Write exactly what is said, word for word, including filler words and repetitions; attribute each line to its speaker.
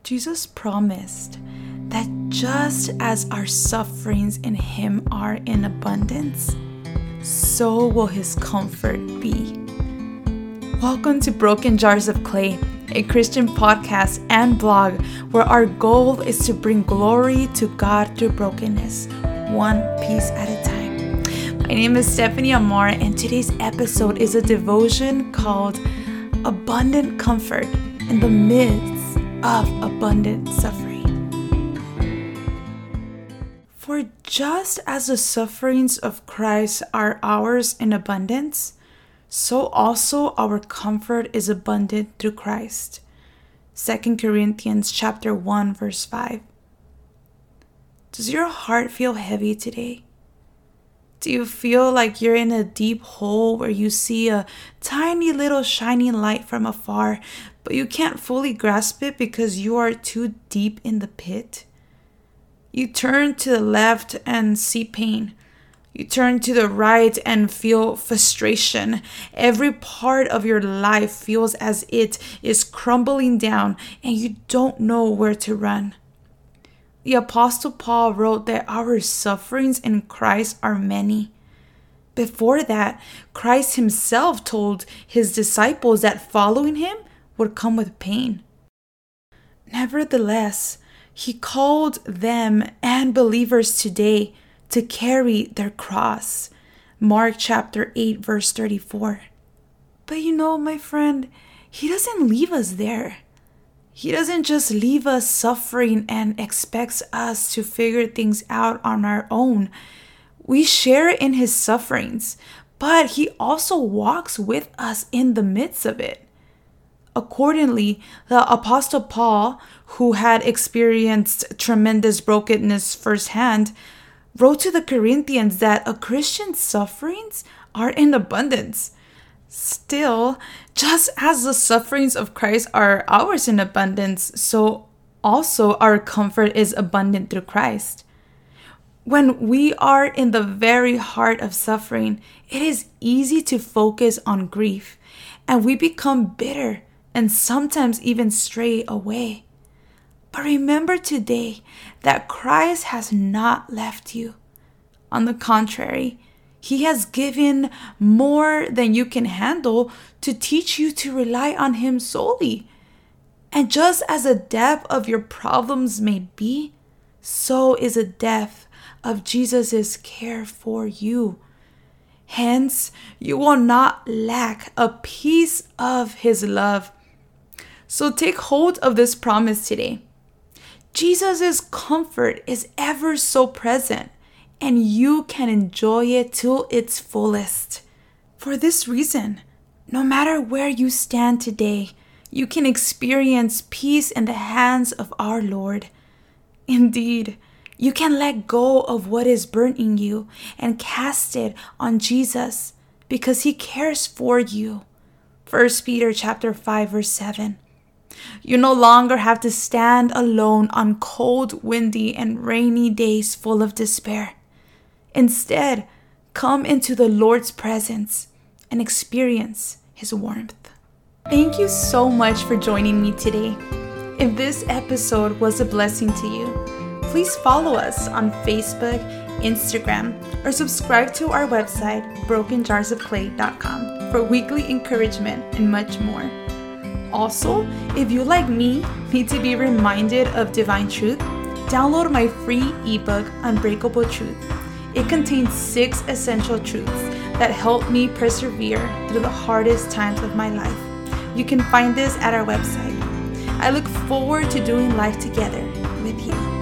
Speaker 1: Jesus promised that just as our sufferings in Him are in abundance, so will His comfort be. Welcome to Broken Jars of Clay, a Christian podcast and blog where our goal is to bring glory to God through brokenness, one piece at a time. My name is Stephanie Amar, and today's episode is a devotion called Abundant Comfort in the Midst of Abundant Suffering. For just as the sufferings of Christ are ours in abundance, so also our comfort is abundant through Christ. Second Corinthians chapter one, verse five. Does your heart feel heavy today? Do you feel like you're in a deep hole where you see a tiny little shining light from afar, but you can't fully grasp it because you are too deep in the pit? You turn to the left and see pain. You turn to the right and feel frustration. Every part of your life feels as it is crumbling down and you don't know where to run. The Apostle Paul wrote that our sufferings in Christ are many. Before that, Christ himself told his disciples that following him would come with pain. Nevertheless, he called them and believers today to carry their cross. Mark chapter eight, verse thirty-four. But you know, my friend, he doesn't leave us there. He doesn't just leave us suffering and expects us to figure things out on our own. We share in his sufferings, but he also walks with us in the midst of it. Accordingly, the Apostle Paul, who had experienced tremendous brokenness firsthand, wrote to the Corinthians that a Christian's sufferings are in abundance. Still, just as the sufferings of Christ are ours in abundance, so also our comfort is abundant through Christ. When we are in the very heart of suffering, it is easy to focus on grief, and we become bitter and sometimes even stray away. But remember today that Christ has not left you. On the contrary, He has given more than you can handle to teach you to rely on Him solely. And just as the depth of your problems may be, so is the depth of Jesus' care for you. Hence, you will not lack a piece of His love. So take hold of this promise today. Jesus' comfort is ever so present, and you can enjoy it to its fullest. For this reason, no matter where you stand today, you can experience peace in the hands of our Lord. Indeed, you can let go of what is burdening you and cast it on Jesus because He cares for you. First Peter chapter five, verse seven. You no longer have to stand alone on cold, windy, and rainy days full of despair. Instead, come into the Lord's presence and experience His warmth. Thank you so much for joining me today. If this episode was a blessing to you, please follow us on Facebook, Instagram, or subscribe to our website, broken jars of clay dot com, for weekly encouragement and much more. Also, if you, like me, need to be reminded of divine truth, download my free ebook, Unbreakable Truth. It contains six essential truths that help me persevere through the hardest times of my life. You can find this at our website. I look forward to doing life together with you.